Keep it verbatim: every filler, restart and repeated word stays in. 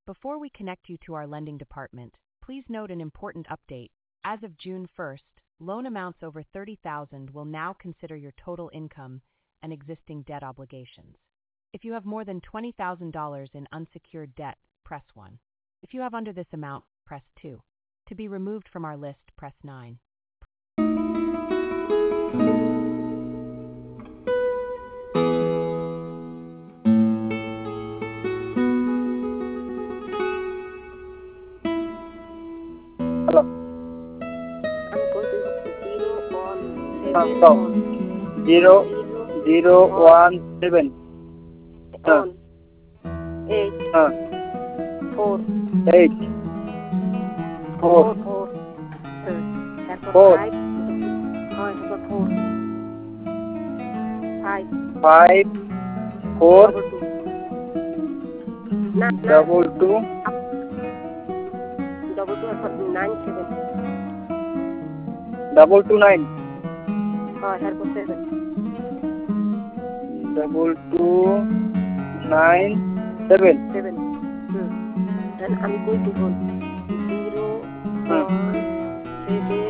Before we connect you to our lending department, please note an important update. As of June first, loan amounts over thirty thousand dollars will now consider your total income and existing debt obligations. If you have more than twenty thousand dollars in unsecured debt, press one. If you have under this amount, press two. To be removed from our list, press nine. Hello. I'm going to zero one Uh, seven stop. on Zero zero zero one seven. Uh, on eight uh, four eight four four four uh, have a Four. five oh have a four five five four double two nine double two double two have a nine seven double two nine oh have a seven double two nine seven. seven hmm. Then I'm going to go zero Hmm. one seven